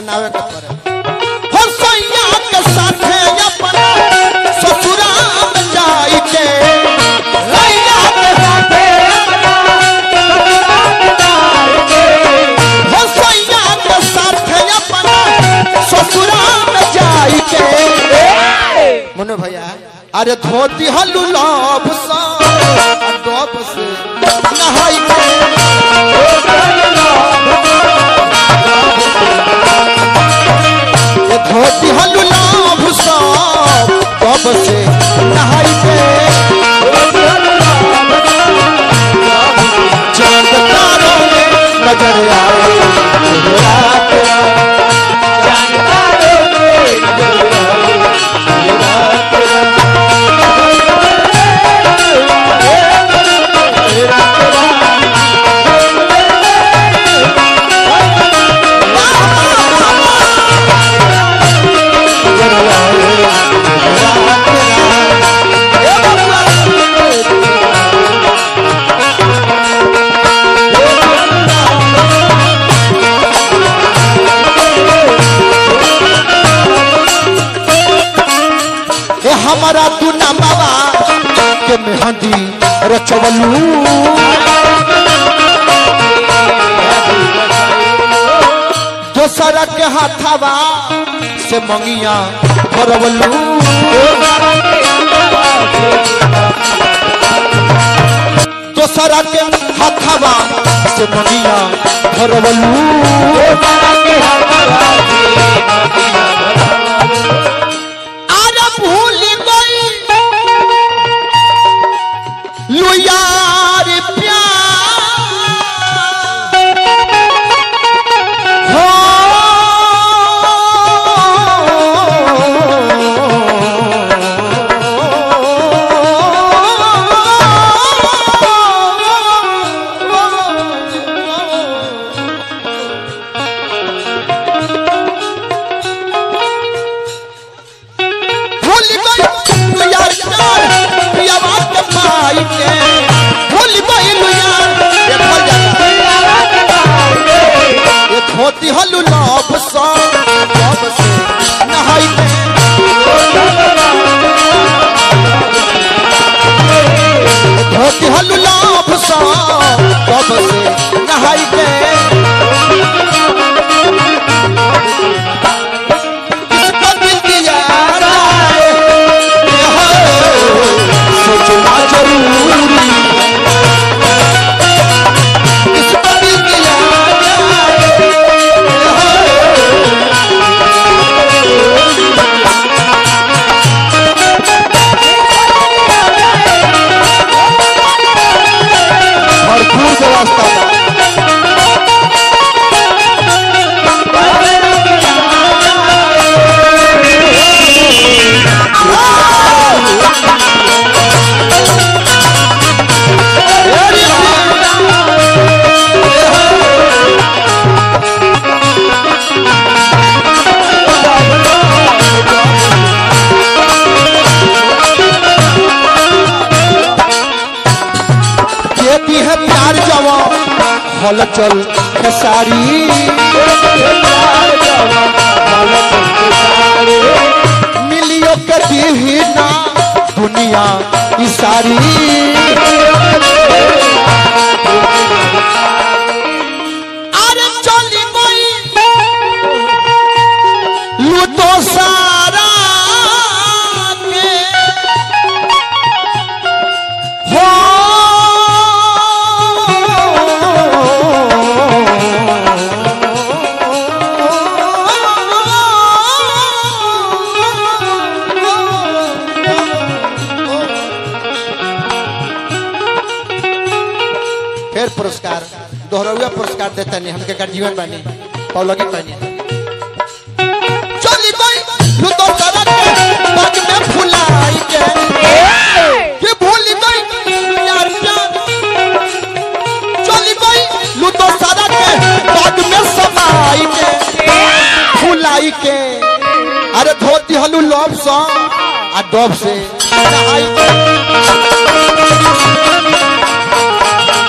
बनावे के पड़े हो सैया के साथे अपना ससुराल जाई के सैया के साथे हो सैया के साथे अपना ससुराल जाई के मनु भैया अरे धोती हलू लभ सा डब से नहाई के धोती हलू लभ सा डब से नहाई के चांद तारों में नजर आए रात हमारा दुना बाबा के मेहंदी रचवलू दोसरा के हाथावा से मंगिया भरवलू दोसरा के हाथावा से मंगिया भरवलू यार प्यार हो भूल गई यार प्यार प्रिया बात पाई के धोती हलू लभ सा डब से नहाई के धोती हलू लभ सा डब से नहाई के इसको दिल दिया सोचना जरूरी हल चल खेसारी मिलियो के दीना दुनिया ई सारी अरे चली गई लूटो सारा के हो फिर पुरस्कार दोहराया पुरस्कार देता नहीं हमके कर जीवन बानी पौलगी बानी चली गई लूटो सारा के बाग में फुलाई के ये भूल गई यार प्यार चली गई लूटो सारा के बाग में समाई के फुलाई के अरे धोती हलू लव सा आ डब से नहाई के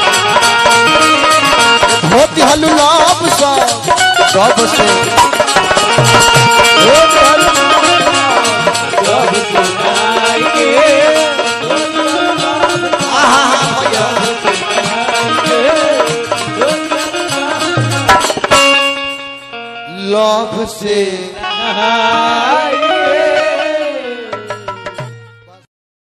धोती हलू लव सा डब से लव से